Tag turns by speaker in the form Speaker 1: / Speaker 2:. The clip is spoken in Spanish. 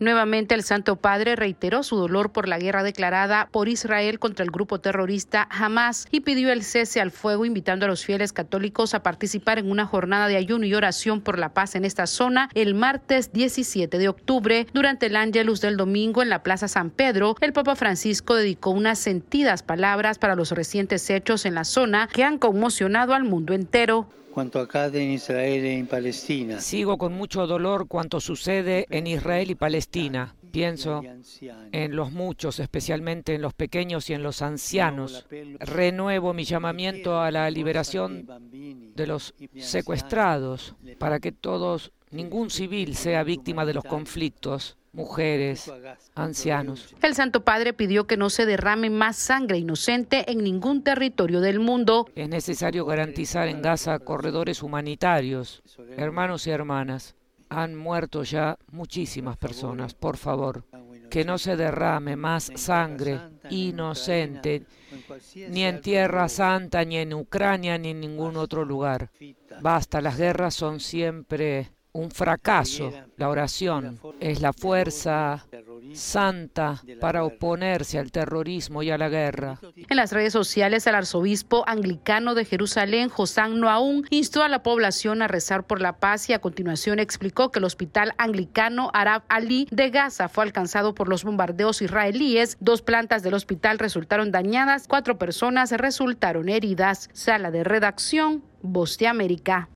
Speaker 1: Nuevamente, el Santo Padre reiteró su dolor por la guerra declarada por Israel contra el grupo terrorista Hamás y pidió el cese al fuego, invitando a los fieles católicos a participar en una jornada de ayuno y oración por la paz en esta zona el martes 17 de octubre. Durante el Ángelus del domingo en la Plaza San Pedro, el Papa Francisco dedicó unas sentidas palabras para los recientes hechos en la zona que han conmocionado al mundo entero.
Speaker 2: Cuanto accade en Israel e en Palestina.
Speaker 3: Sigo con mucho dolor cuanto sucede en Israel y Palestina. Pienso en los muchos, especialmente en los pequeños y en los ancianos. Renuevo mi llamamiento a la liberación de los secuestrados para que ningún civil sea víctima de los conflictos. Mujeres, ancianos.
Speaker 1: El Santo Padre pidió que no se derrame más sangre inocente en ningún territorio del mundo.
Speaker 3: Es necesario garantizar en Gaza corredores humanitarios. Hermanos y hermanas, han muerto ya muchísimas personas. Por favor, que no se derrame más sangre inocente, ni en Tierra Santa, ni en Ucrania, ni en ningún otro lugar. Basta, las guerras son siempre un fracaso. La oración es la fuerza santa para oponerse al terrorismo y a la guerra.
Speaker 1: En las redes sociales, el arzobispo anglicano de Jerusalén, Hossam Noaun, instó a la población a rezar por la paz y a continuación explicó que el hospital anglicano Arab Ali de Gaza fue alcanzado por los bombardeos israelíes. 2 plantas del hospital resultaron dañadas, 4 personas resultaron heridas. Sala de redacción, Voz de América.